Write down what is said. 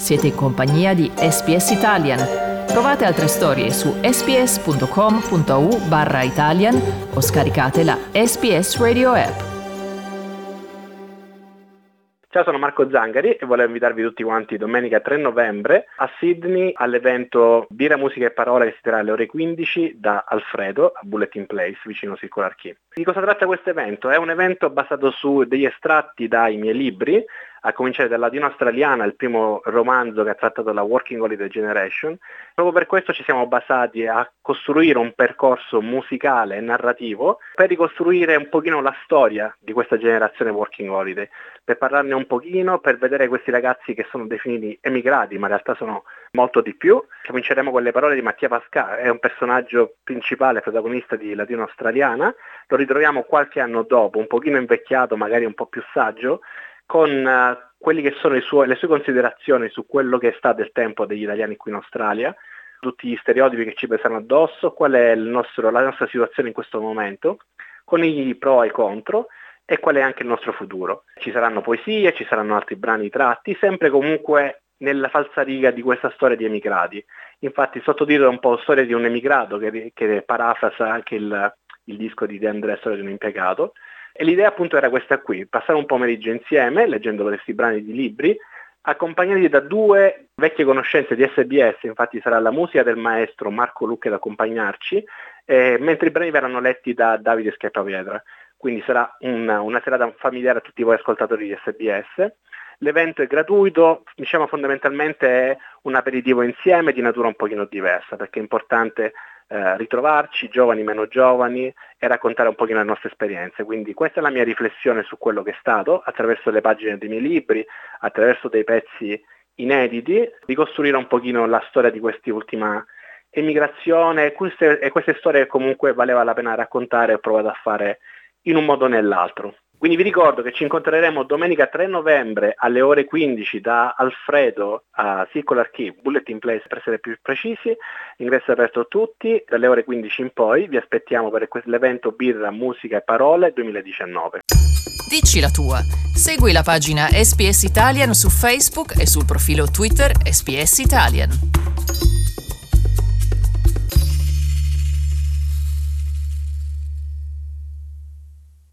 Siete in compagnia di SPS Italian. Trovate altre storie su sps.com.au/Italian o scaricate la SPS Radio app. Ciao, sono Marco Zangari e volevo invitarvi tutti quanti domenica 3 novembre a Sydney all'evento Birra, Musica e Parole che si terrà alle ore 15 da Alfredo a Bulletin Place vicino Circular Quay. Di cosa tratta questo evento? È un evento basato su degli estratti dai miei libri, a cominciare dalla Ladino Australiana, il primo romanzo che ha trattato la Working Holiday Generation. Proprio per questo ci siamo basati a costruire un percorso musicale e narrativo per ricostruire un pochino la storia di questa generazione Working Holiday, per parlarne un pochino, per vedere questi ragazzi che sono definiti emigrati, ma in realtà sono molto di più. Cominceremo con le parole di Mattia Pascal, è un personaggio principale, protagonista di Ladino Australiana. Lo ritroviamo qualche anno dopo, un pochino invecchiato, magari un po' più saggio, con quelli che sono le sue considerazioni su quello che è stato il tempo degli italiani qui in Australia, tutti gli stereotipi che ci pesano addosso, qual è la nostra situazione in questo momento, con i pro e i contro, e qual è anche il nostro futuro. Ci saranno poesie, ci saranno altri brani tratti, sempre comunque nella falsariga di questa storia di emigrati. Infatti il sottotitolo è un po' Storia di un emigrato, che parafrasa anche il disco di De André, Storia di un impiegato. E l'idea appunto era questa qui, passare un pomeriggio insieme, leggendo questi brani di libri, accompagnati da due vecchie conoscenze di SBS. Infatti sarà la musica del maestro Marco Lucchi ad accompagnarci, mentre i brani verranno letti da Davide Schiappapietra. Quindi sarà una serata familiare a tutti voi ascoltatori di SBS. L'evento è gratuito, diciamo fondamentalmente è un aperitivo insieme di natura un pochino diversa, perché è importante ritrovarci, giovani, meno giovani, e raccontare un pochino le nostre esperienze. Quindi questa è la mia riflessione su quello che è stato, attraverso le pagine dei miei libri, attraverso dei pezzi inediti, ricostruire un pochino la storia di quest'ultima emigrazione e queste storie che comunque valeva la pena raccontare e ho provato a fare in un modo o nell'altro. Quindi vi ricordo che ci incontreremo domenica 3 novembre alle ore 15 da Alfredo a Circular Quay, Bulletin Place per essere più precisi. Ingresso aperto a tutti, dalle ore 15 in poi vi aspettiamo per l'evento Birra, Musica e Parole 2019. Dici la tua. Segui la pagina SPS Italian su Facebook e sul profilo Twitter SPS Italian.